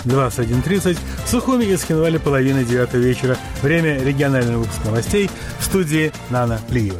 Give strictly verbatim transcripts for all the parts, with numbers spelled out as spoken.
двадцать один тридцать, в Сухуми и Цхинвале половина девятого вечера. Время регионального выпуска новостей в студии Нана Плиева.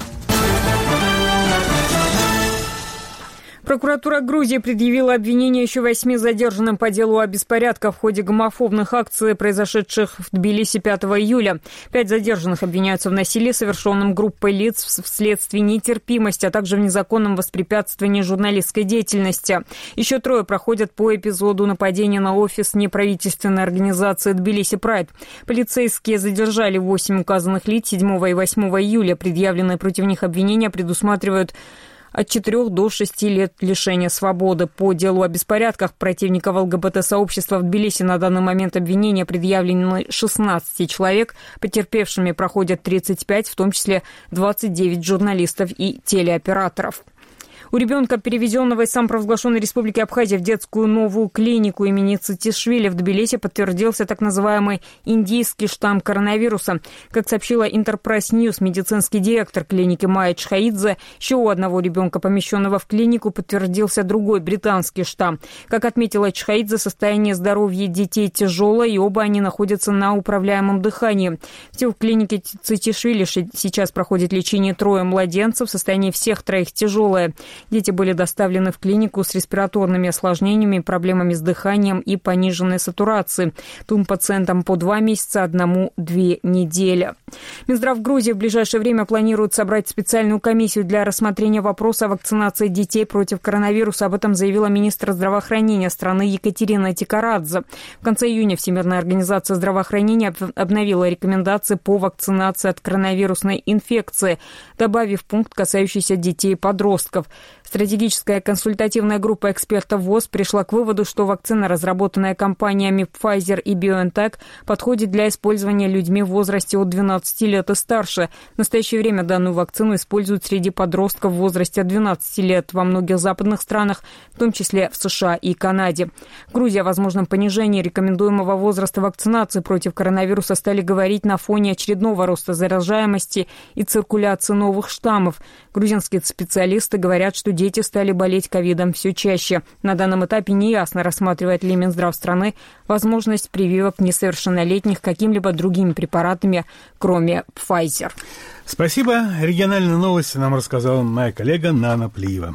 Прокуратура Грузии предъявила обвинение еще восьми задержанным по делу о беспорядках в ходе гомофобных акций, произошедших в Тбилиси пятого июля. Пять задержанных обвиняются в насилии, совершенном группой лиц вследствие нетерпимости, а также в незаконном воспрепятствовании журналистской деятельности. Еще трое проходят по эпизоду нападения на офис неправительственной организации Тбилиси Прайд. Полицейские задержали восемь указанных лиц седьмого и восьмого июля. Предъявленные против них обвинения предусматривают от четырёх до шести лет лишения свободы. По делу о беспорядках противников ЛГБТ-сообщества в Тбилиси на данный момент обвинения предъявлены шестнадцати человек. Потерпевшими проходят тридцать пять, в том числе двадцать девять журналистов и телеоператоров. У ребенка, перевезенного из самопровозглашенной республики Абхазия в детскую новую клинику имени Цитишвили в Тбилиси, подтвердился так называемый индийский штамм коронавируса. Как сообщила Enterprise News, медицинский директор клиники Майя Чхаидзе, еще у одного ребенка, помещенного в клинику, подтвердился другой британский штамм. Как отметила Чхаидзе, состояние здоровья детей тяжелое, и оба они находятся на управляемом дыхании. Всего в клинике Цитишвили сейчас проходит лечение трое младенцев, состояние всех троих тяжелое. Дети были доставлены в клинику с респираторными осложнениями, проблемами с дыханием и пониженной сатурацией. Двум пациентам по два месяца, одному две недели. Минздрав Грузии в ближайшее время планирует собрать специальную комиссию для рассмотрения вопроса о вакцинации детей против коронавируса. Об этом заявила министр здравоохранения страны Екатерина Тикарадзе. В конце июня Всемирная организация здравоохранения обновила рекомендации по вакцинации от коронавирусной инфекции, добавив пункт, касающийся детей и подростков. Стратегическая консультативная группа экспертов ВОЗ пришла к выводу, что вакцина, разработанная компаниями Pfizer и BioNTech, подходит для использования людьми в возрасте от двенадцати лет и старше. В настоящее время данную вакцину используют среди подростков в возрасте от двенадцати лет во многих западных странах, в том числе в США и Канаде. Грузия о возможном понижении рекомендуемого возраста вакцинации против коронавируса стали говорить на фоне очередного роста заражаемости и циркуляции новых штаммов. Грузинские специалисты говорят, что дети стали болеть ковидом все чаще. На данном этапе неясно, рассматривает ли Минздрав страны возможность прививок несовершеннолетних какими-либо другими препаратами, кроме Pfizer. Спасибо. Региональные новости нам рассказала моя коллега Нана Плиева.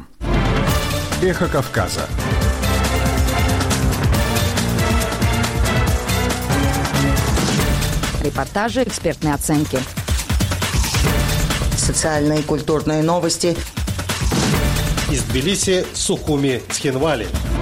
Эхо Кавказа. Репортажи, экспертные оценки. Социальные и культурные новости. Из Тбилиси, Сухуми, Цхинвали.